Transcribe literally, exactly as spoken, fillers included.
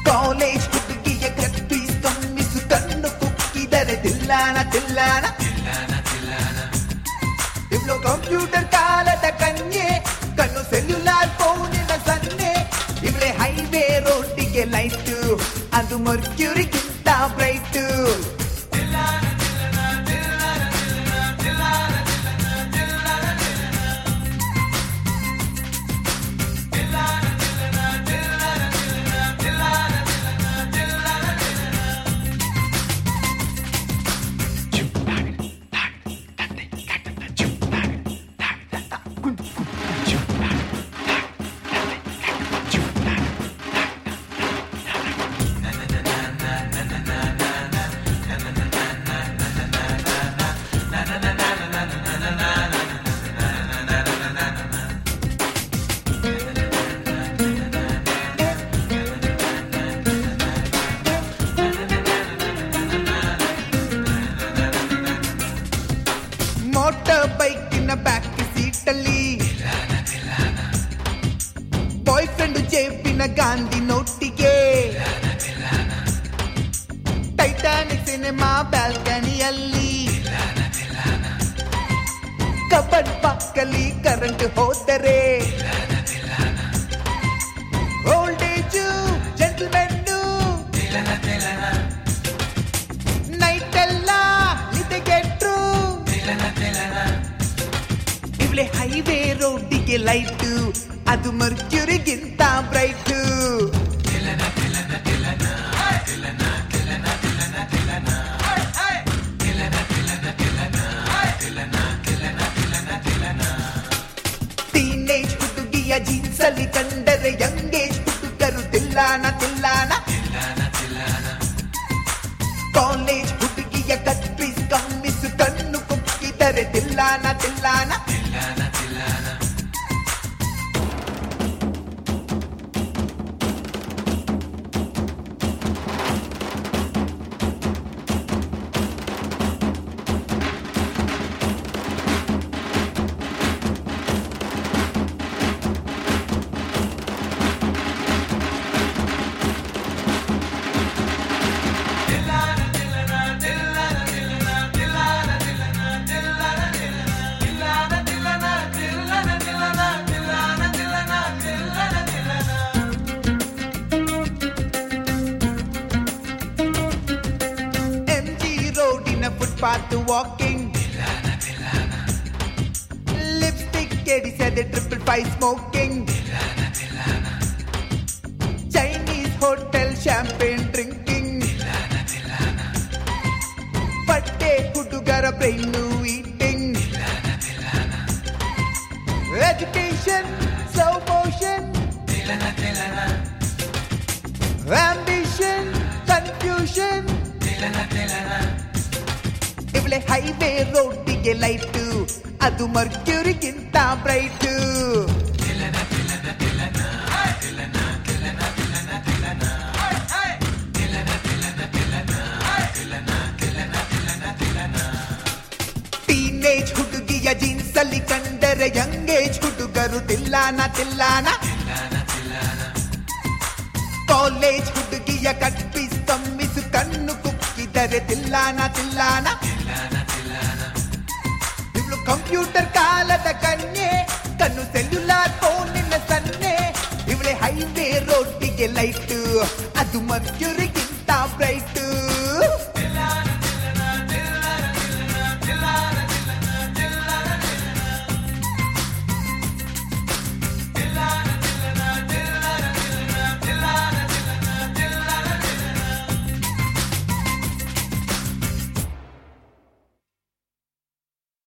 college ಹುಡುಗಿಯ cut piece ಕಮ್ಮಿಸು ಕಣ್ಣು ಕುಕ್ಕಿದರೆ ತಿಲ್ಲಾನ ತಿಲ್ಲಾನ ಇವಳು ಕಂಪ್ಯೂಟರ್ ಕಾಲದ ಕನ್ಯೆ ಕಣ್ಣು ಸೆಲ್ಯುಲಾರ್ ಫೋನಿನ ಸನ್ನೆ ಇವಳೆ ಹೈವೇ ರೋಡಿಗೆ ಲೈಟ್ ಅದು ಮರ್ಕ್ಯೂರಿಗಿಂತ ಬ್ರೈಟ್ ಮೋಟರ್ ಬೈಕಿನ ಬ್ಯಾಕ್ ಸೀಟಲ್ಲಿ ಬಾಯ್ ಫ್ರೆಂಡ್ ಜೇಬಿನ ಗಾಂಧಿ ನೋಟಿಗೆ ಟೈಟಾನಿಕ್ ಸಿನಿಮಾ ಬ್ಯಾಲ್ಕನಿಯಲ್ಲಿ ಕಬಡ್ ಪಕ್ಕಲ್ಲಿ ಕರೆಂಟ್ ಹೋದರೆ ಓಲ್ಡ್ ಏಜು ಜೆಂಟಲ್ಮೆನ್ನು ನೈಟ್ ಎಲ್ಲ ನಿದ್ದೆಗೆಟ್ರು ಇವಳೆ ಹೈವೇ ರೋಡಿಗೆ ಲೈಟ್ ಅದು ಮರ್ಕ್ಯೂರಿಗಿಂತ ಬ್ರೈಟ್ ಟೀನೇಜ್ ಹುಡುಗಿಯ ಜೀನ್ಸ್ ಅಲ್ಲಿ ಕಂಡರೆ ಯಂಗೇಜ್ ಹುಡುಗರು ತಿಲ್ಲಾನ ತಿಲ್ಲಾನ ಕಾಲೇಜ್ ಹುಡುಗಿಯ ಕಟ್ಪೀಸ್ ಕಮ್ಮಿಸು ಕಣ್ಣು ಕುಕ್ಕಿದರೆ ತಿಲ್ಲಾನ ತಿಲ್ಲಾನ ಫುಟ್ಪಾತ್ ವಾಕಿಂಗ್ ಲಿಪ್ಸ್ಟಿಕ್ ಕೆಡಿಸದೆ triple five smoking Chinese hotel champagne drinking ಬಟ್ಟೆ ಹುಡುಗರ brain eating education slow motion ambition confusion ಇವಳೆ ಹೈವೇ ರೋಡಿಗೆ ಲೈಟ್ ಅದು ಮರ್ಕ್ಯೂರಿಗಿಂತ ಬ್ರೈಟ್ ಟೀನೇಜ್ ಹುಡುಗಿಯ ಜೀನ್ಸ್ ಅಲ್ಲಿ ಕಂಡರೆ ಯಂಗೇಜ್ ಹುಡುಗರು ತಿಲ್ಲಾನ ತಿಲ್ಲಾನ ಕಾಲೇಜ್ ಹುಡುಗಿಯ ಕಟ್ಪೀಸ್ ಕಮ್ಮಿಸು ಕಣ್ಣು ಕುಕ್ಕಿದರೆ ತಿಲ್ಲಾನ ತಿಲ್ಲಾನ ಇವಳು ಕಂಪ್ಯೂಟರ್ ಕಾಲದ ಕನ್ಯೆ ಕಣ್ಣು ಸೆಲ್ಯುಲಾರ್ ಫೋನಿನ ಸನ್ನೆ ಇವಳೆ ಹೈವೇ ರೋಡಿಗೆ ಲೈಟ್ ಅದು ಮರ್ಕ್ಯೂರಿಗಿಂತ ಬ್ರೈಟ್